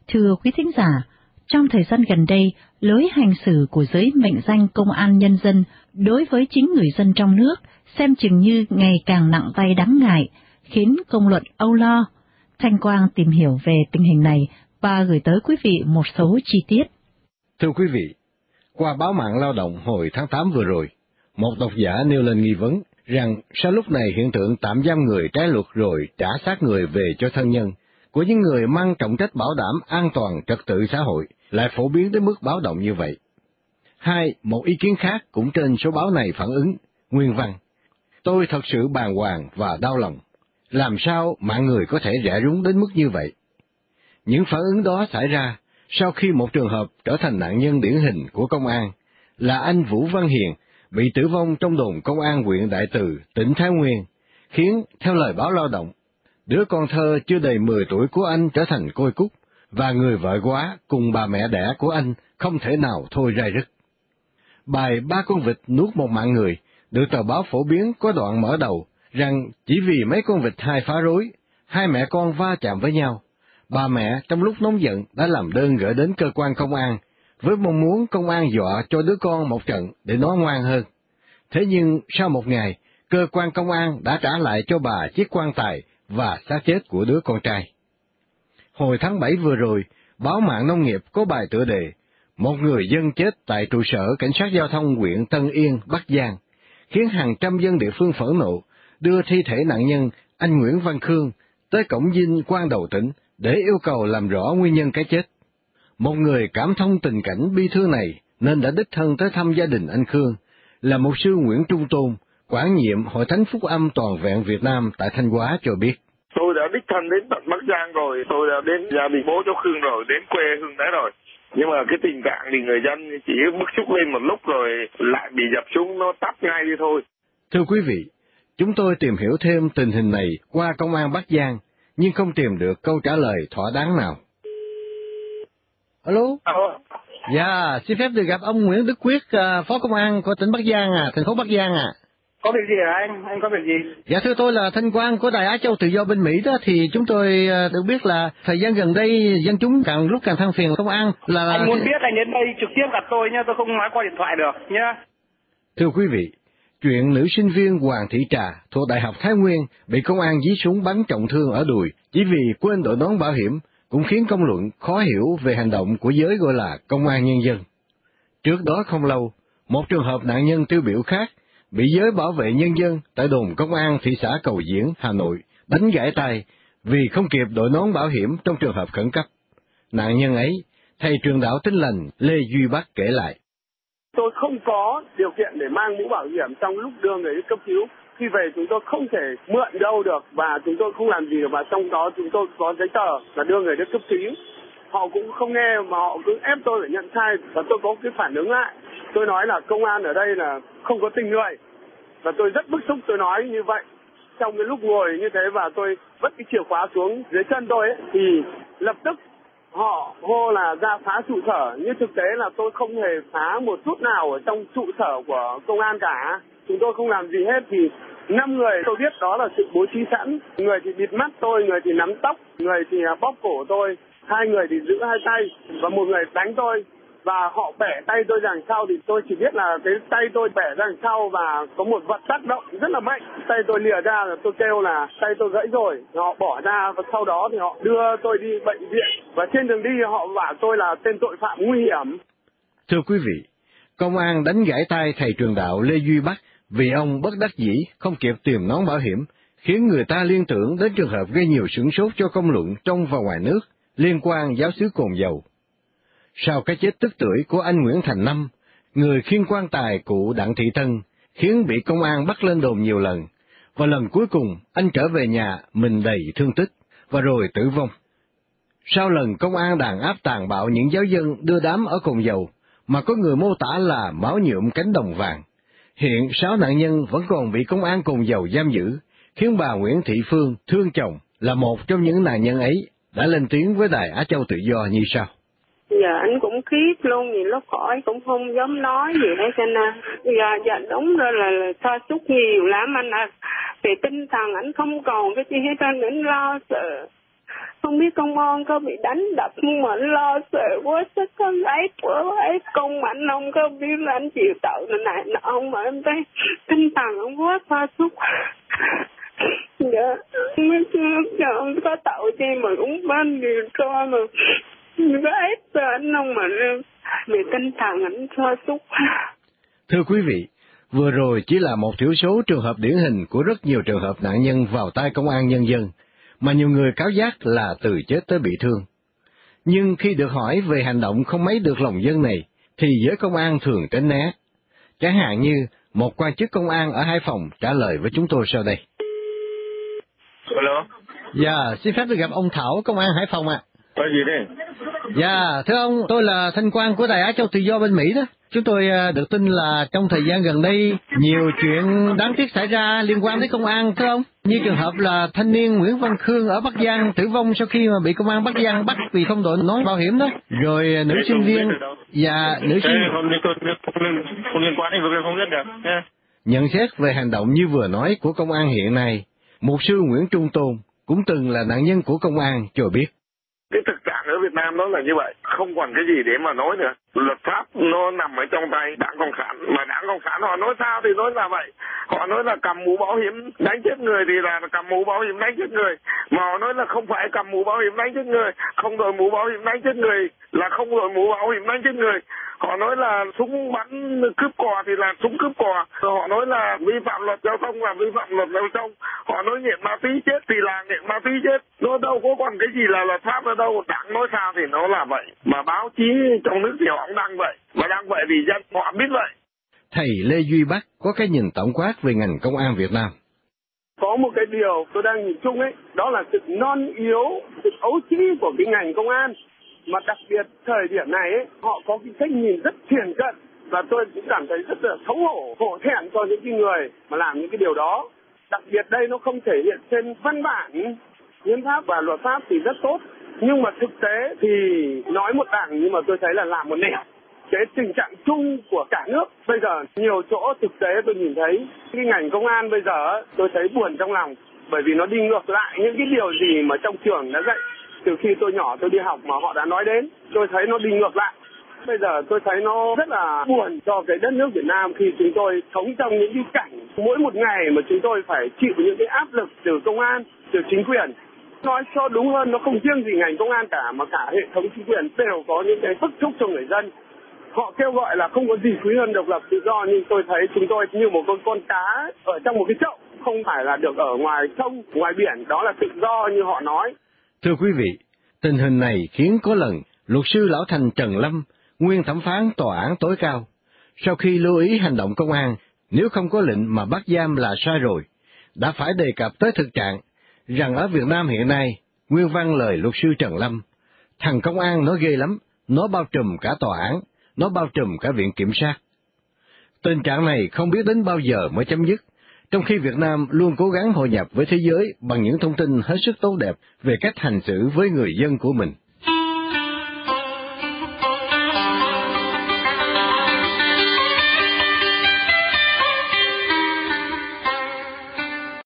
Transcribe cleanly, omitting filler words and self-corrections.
Thưa quý thính giả, trong thời gian gần đây, lối hành xử của giới mệnh danh công an nhân dân đối với chính người dân trong nước xem chừng như ngày càng nặng tay đáng ngại, khiến công luận âu lo. Thanh Quang tìm hiểu về tình hình này và gửi tới quý vị một số chi tiết. Thưa quý vị, qua báo mạng Lao động hồi tháng 8 vừa rồi, một độc giả nêu lên nghi vấn rằng sao lúc này hiện tượng tạm giam người trái luật rồi trả xác người về cho thân nhân của những người mang trọng trách bảo đảm an toàn trật tự xã hội lại phổ biến đến mức báo động như vậy. Hai, một ý kiến khác cũng trên số báo này phản ứng, nguyên văn. Tôi thật sự bàng hoàng và đau lòng. Làm sao mạng người có thể rẻ rúng đến mức như vậy? Những phản ứng đó xảy ra sau khi một trường hợp trở thành nạn nhân điển hình của công an là anh Vũ Văn Hiền bị tử vong trong đồn công an huyện Đại Từ, tỉnh Thái Nguyên, khiến, theo lời báo Lao động, đứa con thơ chưa đầy 10 tuổi của anh trở thành côi cút, và người vợ quá cùng bà mẹ đẻ của anh không thể nào thôi rai rứt. Bài Ba con vịt nuốt một mạng người được tờ báo phổ biến có đoạn mở đầu rằng chỉ vì mấy con vịt hai phá rối, hai mẹ con va chạm với nhau, bà mẹ trong lúc nóng giận đã làm đơn gửi đến cơ quan công an với mong muốn công an dọa cho đứa con một trận để nó ngoan hơn. Thế nhưng sau một ngày, cơ quan công an đã trả lại cho bà chiếc quan tài và xác chết của đứa con trai. Hồi tháng 7 vừa rồi, báo Mạng Nông nghiệp có bài tựa đề một người dân chết tại trụ sở cảnh sát giao thông huyện Tân Yên, Bắc Giang, khiến hàng trăm dân địa phương phẫn nộ, đưa thi thể nạn nhân anh Nguyễn Văn Khương tới cổng dinh quan đầu tỉnh để yêu cầu làm rõ nguyên nhân cái chết. Một người cảm thông tình cảnh bi thương này nên đã đích thân tới thăm gia đình anh Khương, là mục sư Nguyễn Trung Tôn, quản nhiệm Hội Thánh Phúc Âm Toàn vẹn Việt Nam tại Thanh Hóa cho biết. Tôi đã đích thân đến tận Bắc Giang rồi, tôi đã đến gia đình bố cháu Khương rồi, đến quê Hương đấy rồi. Nhưng mà cái tình trạng thì người dân chỉ bức xúc lên một lúc rồi lại bị dập súng, nó tắt ngay đi thôi. Thưa quý vị, chúng tôi tìm hiểu thêm tình hình này qua công an Bắc Giang, nhưng không tìm được câu trả lời thỏa đáng nào. Alo? Dạ, xin phép được gặp ông Nguyễn Đức Quyết, Phó Công an của tỉnh Bắc Giang, thành phố Bắc Giang à. Có việc gì hả anh? Anh có việc gì? Dạ thưa tôi là Thanh Quang của Đài Á Châu Tự Do bên Mỹ đó, thì chúng tôi được biết là thời gian gần đây dân chúng càng lúc càng than phiền công an là... Anh muốn biết anh đến đây trực tiếp gặp tôi nha, tôi không nói qua điện thoại được nhá. Thưa quý vị, chuyện nữ sinh viên Hoàng Thị Trà thuộc Đại học Thái Nguyên bị công an dí súng bắn trọng thương ở đùi chỉ vì quên đội nón bảo hiểm cũng khiến công luận khó hiểu về hành động của giới gọi là công an nhân dân. Trước đó không lâu, một trường hợp nạn nhân tiêu biểu khác bị giới bảo vệ nhân dân tại đồn công an thị xã Cầu Diễn, Hà Nội đánh gãy tay vì không kịp đội nón bảo hiểm trong trường hợp khẩn cấp. Nạn nhân ấy, thầy truyền đạo Tin Lành Lê Duy Bắc kể lại. Tôi không có điều kiện để mang mũ bảo hiểm trong lúc đưa người đi cấp cứu. Khi về chúng tôi không thể mượn đâu được và chúng tôi không làm gì được, và trong đó chúng tôi có giấy tờ là đưa người đi cấp cứu. Họ cũng không nghe mà họ cứ ép tôi phải nhận sai, và tôi có cái phản ứng lại. Tôi nói là công an ở đây là không có tình người, và tôi rất bức xúc, tôi nói như vậy. Trong cái lúc ngồi như thế và tôi vứt cái chìa khóa xuống dưới chân tôi ấy, thì lập tức họ hô là ra phá trụ sở, nhưng thực tế là tôi không hề phá một chút nào ở trong trụ sở của công an cả. Chúng tôi không làm gì hết, thì 5 người tôi biết đó là sự bố trí sẵn. Người thì bịt mắt tôi, người thì nắm tóc, người thì bóp cổ tôi, 2 người thì giữ 2 tay và 1 người đánh tôi. Và họ bẻ tay tôi đằng sau, thì tôi chỉ biết là cái tay tôi bẻ ra đằng sau và có một vật tác động rất là mạnh. Tay tôi lìa ra là tôi kêu là tay tôi gãy rồi. Họ bỏ ra và sau đó thì họ đưa tôi đi bệnh viện. Và trên đường đi họ bảo tôi là tên tội phạm nguy hiểm. Thưa quý vị, công an đánh gãy tay thầy truyền đạo Lê Duy Bắc vì ông bất đắc dĩ không kịp tìm nón bảo hiểm, khiến người ta liên tưởng đến trường hợp gây nhiều sửng sốt cho công luận trong và ngoài nước liên quan giáo xứ Cồn Dầu. Sau cái chết tức tưởi của anh Nguyễn Thành Năm, người khiêng quan tài cụ Đặng Thị Tân, khiến bị công an bắt lên đồn nhiều lần, và lần cuối cùng anh trở về nhà mình đầy thương tích, và rồi tử vong. Sau lần công an đàn áp tàn bạo những giáo dân đưa đám ở Cồn Dầu, mà có người mô tả là máu nhuộm cánh đồng vàng, hiện 6 nạn nhân vẫn còn bị công an Cồn Dầu giam giữ, khiến bà Nguyễn Thị Phương, thương chồng, là một trong những nạn nhân ấy, đã lên tiếng với Đài Á Châu Tự Do như sau. Giờ anh cũng khiếp luôn, vì lúc khỏi cũng không dám nói gì hết cho nên giờ đúng rồi là sa sút nhiều lắm anh ạ. Về tinh thần anh không còn cái gì hết, anh lo sợ. Không biết công an có bị đánh đập nhưng mà lo sợ quá, chắc có lấy của ấy công anh không có biết là anh chịu tội này nọ không, mà em thấy tinh thần ông quá xa xúc. Dạ, giờ ông có tội chi mà cũng ban điều tra mà có ép cho anh không mà vì tinh thần anh xa xúc. Thưa quý vị, vừa rồi chỉ là một thiểu số trường hợp điển hình của rất nhiều trường hợp nạn nhân vào tay công an nhân dân, mà nhiều người cáo giác là từ chết tới bị thương. Nhưng khi được hỏi về hành động không mấy được lòng dân này, thì giới công an thường tránh né. Chẳng hạn như một quan chức công an ở Hải Phòng trả lời với chúng tôi sau đây. Alo. Dạ, xin phép được gặp ông Thảo, công an Hải Phòng ạ. Có gì đây? Dạ, thưa ông, tôi là thanh quan của Đài Á Châu Tự Do bên Mỹ đó. Chúng tôi được tin là trong thời gian gần đây, nhiều chuyện đáng tiếc xảy ra liên quan tới công an, thưa ông. Như trường hợp là thanh niên Nguyễn Văn Khương ở Bắc Giang tử vong sau khi mà bị công an Bắc Giang bắt vì không đội nón bảo hiểm đó. Rồi nữ sinh viên và nữ sinh... Không liên quan đến việc không biết được. Nhận xét về hành động như vừa nói của công an hiện nay, mục sư Nguyễn Trung Tôn cũng từng là nạn nhân của công an cho biết. Cái thực trạng ở Việt Nam nó là như vậy, không còn cái gì để mà nói nữa. Luật pháp nó nằm ở trong tay Đảng Cộng sản, mà Đảng Cộng sản họ nói sao thì nói là vậy. Họ nói là cầm mũ bảo hiểm đánh chết người thì là cầm mũ bảo hiểm đánh chết người, mà họ nói là không phải cầm mũ bảo hiểm đánh chết người, không đội mũ bảo hiểm đánh chết người là không đội mũ bảo hiểm đánh chết người. Họ nói là súng bắn cướp cò thì là súng cướp cò. Họ nói là vi phạm luật giao thông là vi phạm luật giao thông. Họ nói nghiện ma túy chết thì là nghiện ma túy chết. Nó đâu có còn cái gì là luật pháp ở đâu. Đảng nói sao thì nó là vậy. Mà báo chí trong nước thì họ cũng đăng vậy. Mà đăng vậy thì dân họ biết vậy. Thầy Lê Duy Bắc có cái nhìn tổng quát về ngành công an Việt Nam. Có một cái điều tôi đang nhìn chung ấy, đó là sự non yếu, sự ấu trĩ của cái ngành công an. Mà đặc biệt thời điểm này ấy, họ có cái cách nhìn rất thiển cận, và tôi cũng cảm thấy rất là xấu hổ, hổ thẹn cho những cái người mà làm những cái điều đó. Đặc biệt đây nó không thể hiện trên văn bản, hiến pháp và luật pháp thì rất tốt, nhưng mà thực tế thì nói một đằng nhưng mà tôi thấy là làm một nẻo. Cái tình trạng chung của cả nước bây giờ nhiều chỗ thực tế tôi nhìn thấy cái ngành công an bây giờ tôi thấy buồn trong lòng, bởi vì nó đi ngược lại những cái điều gì mà trong trường đã dạy. Từ khi tôi nhỏ tôi đi học mà họ đã nói đến, tôi thấy nó đi ngược lại. Bây giờ tôi thấy nó rất là buồn cho cái đất nước Việt Nam khi chúng tôi sống trong những cái cảnh mỗi một ngày mà chúng tôi phải chịu những cái áp lực từ công an, từ chính quyền. Nói cho đúng hơn, nó không riêng gì ngành công an cả, mà cả hệ thống chính quyền đều có những cái bức xúc cho người dân. Họ kêu gọi là không có gì quý hơn độc lập tự do, nhưng tôi thấy chúng tôi như một con cá ở trong một cái chậu, không phải là được ở ngoài sông, ngoài biển, đó là tự do như họ nói. Thưa quý vị, tình hình này khiến có lần luật sư Lão Thành Trần Lâm, nguyên thẩm phán tòa án tối cao, sau khi lưu ý hành động công an nếu không có lệnh mà bắt giam là sai rồi, đã phải đề cập tới thực trạng rằng ở Việt Nam hiện nay, nguyên văn lời luật sư Trần Lâm, thằng công an nó ghê lắm, nó bao trùm cả tòa án, nó bao trùm cả viện kiểm sát. Tình trạng này không biết đến bao giờ mới chấm dứt, trong khi Việt Nam luôn cố gắng hội nhập với thế giới bằng những thông tin hết sức tốt đẹp về cách hành xử với người dân của mình.